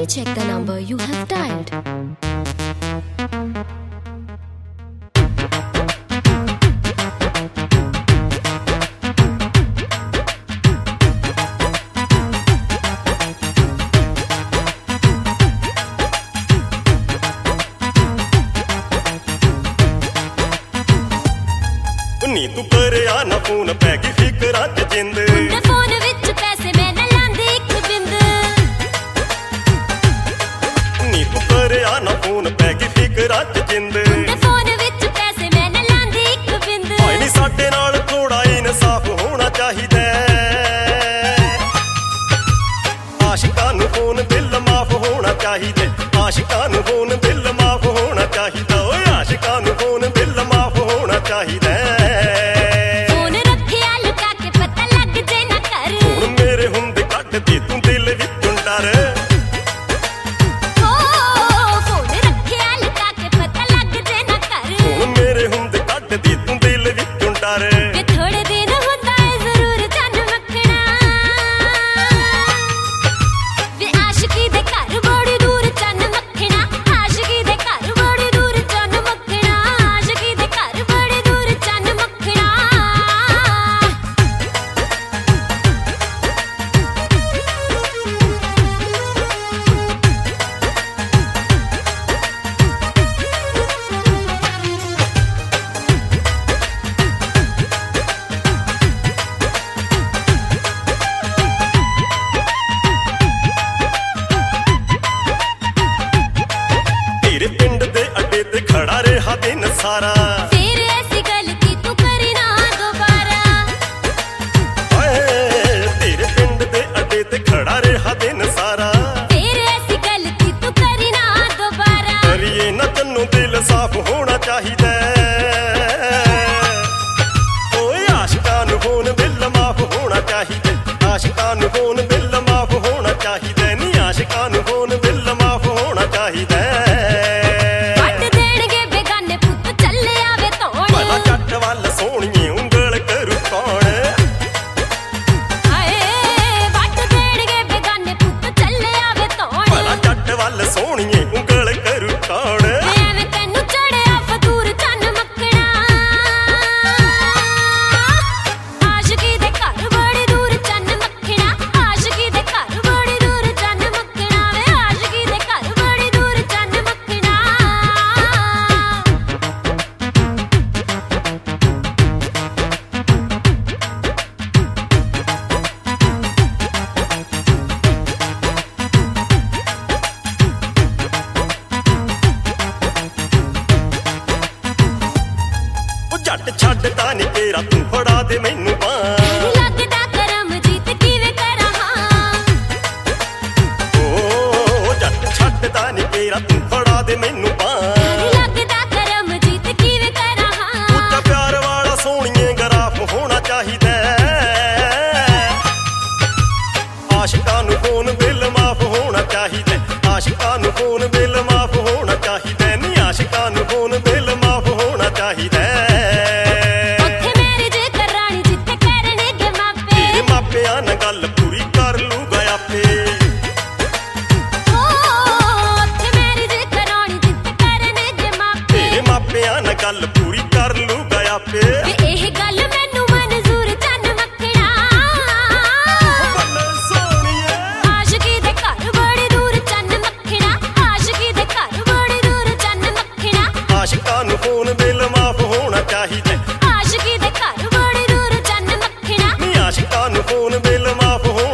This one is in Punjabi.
Kindly check the number you have dialed. ਨੀ ਤੂੰ ਕਰਿਆ ਨਾ ਫੋਨ ਪੈ ਗਈ ਫਿਕਰਾਂ ਚ ਜਿੰਦ ਮੁੰਡੇ ਫੋਨ ਵਿੱਚ ਪੈਸੇ ਮੈਂ ਨਾ ਲਾਂਦੀ ਇੱਕ ਬਿੰਦ ਨੀ ਤੂੰ ਕਰਿਆ ਨਾ ਫੋਨ ਪੈ ਗਈ ਫਿਕਰਾਂ ਚ ਜਿੰਦ ਮੁੰਡੇ ਫੋਨ ਵਿੱਚ ਪੈਸੇ ਮੈਂ ਨਾ ਲਾਂਦੀ ਇੱਕ ਬਿੰਦ ਹਾਏ ਨੀ ਸਾਡੇ ਨਾਲ ਥੋੜਾ ਇਨਸਾਫ ਹੋਣਾ ਚਾਹੀਦਾ ਆਸ਼ਿਕਾਂ ਨੂੰ ਫੋਨ ਬਿੱਲ ਮਾਫ ਹੋਣਾ ਚਾਹੀਦਾ ਆਸ਼ਿਕਾਂ ਨੂੰ ਫੋਨ ਬਿੱਲ ਮਾਫ ਹੋਣਾ ਚਾਹੀਦਾ ਓਏ ਆਸ਼ਿਕਾਂ ਨੂੰ ਫੋਨ ਬਿੱਲ ਮਾਫ ਹੋਣਾ ਚਾਹੀਦਾ ਫੋਨ ਰੱਖਿਆ ਲੁਕਾ ਕੇ ਪਤਾ ਲੱਗ ਜੇ ਨਾ ਕਰ ਹੁਣ ਮੇਰੇ ਹੁੰਦੇ ਕੱਢ ਦੇ ਤੂੰ ਦਿਲ ਵਿੱਚੋਂ ਡਰ ਫੋਨ ਰੱਖਿਆ ਲੁਕਾ ਕੇ ਪਤਾ ਲੱਗ ਜੇ ਨਾ ਕਰ ਹੁਣ ਮੇਰੇ ਹੁੰਦੇ ਕੱਢ ਦੇ ਤੂੰ ਦਿਲ ਵਿੱਚੋਂ ਡਰ ਵੇ ਥੋੜੇ ਦਿਨ ਹੁੰਦਾ ਏ ਜ਼ਰੂਰ ਚੰਨ ਮੱਖਣਾ ਵੇ ਆਸ਼ਕੀ ਦੇ ਘਰ ਬੜੀ ਦੂਰ ਚੰਨ ਮੱਖਣਾ ਆਸ਼ਕੀ ਦੇ ਘਰ ਬੜੀ ਦੂਰ ਚੰਨ ਮੱਖਣਾ ਆਸ਼ਕੀ ਦੇ ਘਰ ਬੜੀ ਦੂਰ ਚੰਨ ਮੱਖਣਾ ਤੇਰੇ ਪਿੰਡ ਦੇ ਅੱਡੇ ਤੇ ਖੜਾ ਰਿਹਾ ਦਿਨ ਸਾਰਾ ਫੇਰ ਐਸੀ ਗੱਲ ਕੀ ਤੂੰ ਕਰੀ ਨਾ ਦੁਬਾਰਾ ਹਾਏ ਤੇਰੇ ਪਿੰਡ ਦੇ ਅੱਡੇ ਤੇ ਖੜਾ ਰਿਹਾ ਦਿਨ ਸਾਰਾ ਫੇਰ ਐਸੀ ਗੱਲ ਕੀ ਤੂੰ ਕਰੀ ਨਾ ਦੁਬਾਰਾ ਕਰੀਏ ਨਾ ਤੈਨੂੰ ਦਿਲ ਸਾਫ਼ ਹੋਣਾ ਚਾਹੀਦਾ ਓਏ ਆਸ਼ਿਕਾਂ ਨੂੰ ਫੋਨ ਬਿੱਲ ਮਾਫ ਹੋਣਾ ਚਾਹੀਦਾ ਆਸ਼ਿਕਾਂ ਨੂੰ ਫੋਨ ਬਿੱਲ ਮਾਫ ਹੋਣਾ ਚਾਹੀਦਾ ਨੀ ਆਸ਼ਿਕਾਂ ਨੂੰ ਫੋਨ ਬਿੱਲ ਮਾਫ ਹੋਣਾ ਚਾਹੀਦਾ ਵੱਢ ਦੇਣਗੇ ਬੇਗਾਨੇ ਪੁੱਤ ਚੱਲੇ ਆਵੇ ਧੋਣ ਭਲਾ ਜੱਟ ਵੱਲ ਸੋਹਣੀਏ ਉਂਗਲ ਕਰੂ ਕੌਣ ਹਾਏ ਵੱਢ ਦੇਣਗੇ ਬੇਗਾਨੇ ਪੁੱਤ ਚੱਲੇ ਆਵੇ ਧੋਣ ਭਲਾ ਜੱਟ ਵੱਲ ਸੋਹਣੀਏ ਉਂਗਲ ਕਰੂ ਕੌਣ ਐਵੇਂ ਤੈਨੂੰ ਚੜਿਆ ਫਤੂਰ ਚੰਨ ਮੱਖਣਾ ਆਸ਼ਕੀ ਦੇ ਘਰ ਬੜੀ ਦੂਰ ਚੰਨ ਮੱਖਣਾ ਆਸ਼ਕੀ ਦੇ ਘਰ ਬੜੀ ਦੂਰ ਚੰਨ ਮੱਖਣਾ ਵੇ ਆਸ਼ਕੀ ਦੇ ਘਰ ਬੜੀ ਦੂਰ ਚੰਨ ਮੱਖਣਾ ਉਹ ਜੱਟ ਛੱਡਦਾ ਨੀ ਤੇਰਾ ਤੂੰ ਫੜਾ ਦੇ ਮੈਨੂੰ ਬਾਂਹ ਲੱਗਦਾ ਕਰਮ ਜੀਤ ਕਿਵੇਂ ਕਰਾਂ ਓ ਜੱਟ ਛੱਡਦਾ ਨੀ ਤੇਰਾ ਤੂੰ ਫੜਾ ਦੇ ਮੈਨੂੰ ਬਾਂਹ ਲੱਗਦਾ ਕਰਮ ਜੀਤ ਕਿਵੇਂ ਕਰਾਂ ਉੱਚਾ ਪਿਆਰ ਵਾਲਾ ਸੋਹਣੀਏ ਗਰਾਫ ਹੋਣਾ ਚਾਹੀਦਾ ਆਸ਼ਿਕਾਂ ਨੂੰ ਫੋਨ ਬਿੱਲ ਮਾਫ ਹੋਣਾ ਚਾਹੀਦਾ ਆਸ਼ਿਕਾਂ ਨੂੰ ਫੋਨ ਬਿੱਲ ਮਾਫ ਹੋਣਾ ਚਾਹੀਦਾ ਨੀ ਆਸ਼ਿਕਾਂ ਨੂੰ ਫੋਨ ਬਿੱਲ ਮਾਫ ਹੋਣਾ ਚਾਹੀਦਾ ਉੱਥੇ ਮੈਰਿਜ ਕਰਾਣੀ ਜਿੱਥੇ ਕਰਨਗੇ ਮਾਪੇ ਤੇਰੇ ਮਾਪਿਆਂ ਨਾਲ ਗੱਲ ਪੂਰੀ ਕਰ ਲੂਗਾ ਆਪੇ ਉੱਥੇ ਮੈਰਿਜ ਕਰਾਣੀ ਜਿੱਥੇ ਕਰਨਗੇ ਮਾਪੇ ਤੇਰੇ ਮਾਪਿਆਂ ਨਾਲ ਗੱਲ ਪੂਰੀ ਕਰ ਲੂਗਾ ਆਪੇ ਵੇ ਇਹ ਗੱਲ ਮੈਨੂੰ ਮਨਜ਼ੂਰ ਚੰਨ ਮੱਖਣਾ ਬੱਲੇ ਸੋਹਣੀਏ ਆਸ਼ਕੀ ਦੇ ਘਰ ਬੜੀ ਦੂਰ ਚੰਨ ਮੱਖਣਾ ਆਸ਼ਕੀ ਦੇ ਘਰ ਬੜੀ ਦੂਰ ਚੰਨ ਮੱਖਣਾ ਆਸ਼ਿਕਾਂ ਨੂੰ ਫੋਨ ਬਿੱਲ ਮਾਫ ਹੋਣਾ ਚਾਹੀਦਾ ਆਸ਼ਕੀ ਦੇ ਘਰ ਬੜੀ ਦੂਰ ਚੰਨ ਮੱਖਣਾ ਨੀ ਆਸ਼ਿਕਾਂ ਨੂੰ ਫੋਨ ਬਿੱਲ ਮਾਫ ਹੋਣਾ